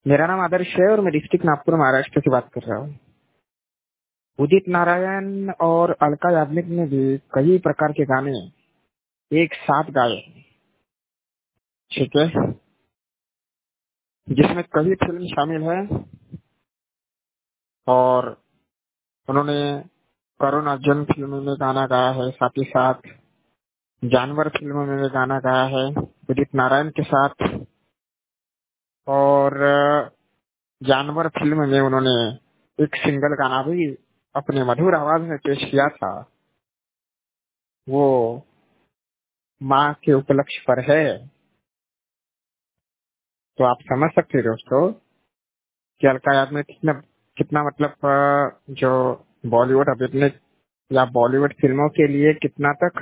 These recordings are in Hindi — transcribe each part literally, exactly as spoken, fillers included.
मेरा नाम आदर्श है और मैं डिस्ट्रिक्ट नागपुर महाराष्ट्र से बात कर रहा हूँ। उदित नारायण और अलका याग्निक ने भी कई प्रकार के गाने एक साथ गाए, ठीक है, जिसमें कई फिल्म शामिल है। और उन्होंने करुण अर्जुन फिल्म में गाना गाया है, साथ ही साथ जानवर फिल्म में भी गाना गाया है उदित नारायण के साथ। और जानवर फिल्म में उन्होंने एक सिंगल गाना भी अपने मधुर आवाज में पेश किया था, वो माँ के उपलक्ष्य पर है। तो आप समझ सकते हैं दोस्तों कि अलका याग्निक कितना कितना मतलब अ, जो बॉलीवुड अभिनेत्री या बॉलीवुड फिल्मों के लिए कितना तक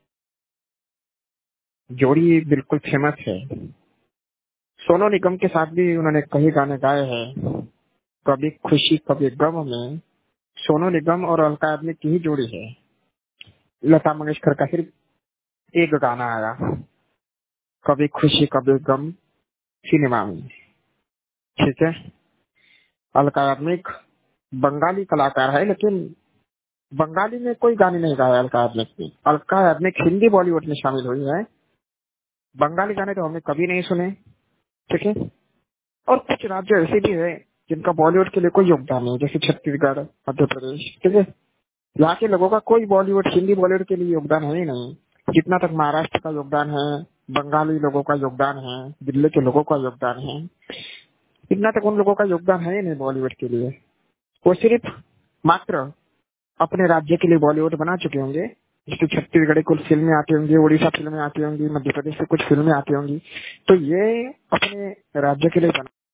जोड़ी बिल्कुल फेमस है। सोनू निगम के साथ भी उन्होंने कई गाने गाए हैं। कभी खुशी कभी गम में सोनू निगम और अलका याग्निक की ही जोड़ी है। लता मंगेशकर का सिर्फ एक गाना आया, कभी खुशी कभी गम सिनेमा में, ठीक है। अलका याग्निक बंगाली कलाकार है, लेकिन बंगाली में कोई गाने नहीं गाया अलका याग्निक ने। अलका याग्निक हिंदी बॉलीवुड में शामिल हुई है, बंगाली गाने तो हमने कभी नहीं सुने, ठीक है। और कुछ राज्य ऐसे भी है जिनका बॉलीवुड के लिए कोई योगदान नहीं, जैसे छत्तीसगढ़, मध्य प्रदेश, ठीक है। यहाँ के लोगों का कोई बॉलीवुड हिंदी बॉलीवुड के लिए योगदान है ही नहीं। जितना तक महाराष्ट्र का योगदान है, बंगाली लोगों का योगदान है, दिल्ली के लोगों का योगदान है, इतना तक उन लोगों का योगदान है ही नहीं बॉलीवुड के लिए। वो सिर्फ मात्र अपने राज्य के लिए बॉलीवुड बना चुके होंगे। जैसे छत्तीसगढ़ कुछ फिल्में आती होंगी, उड़ीसा फिल्में आती होंगी, मध्य प्रदेश से कुछ फिल्में आती होंगी, तो ये अपने राज्य के लिए बना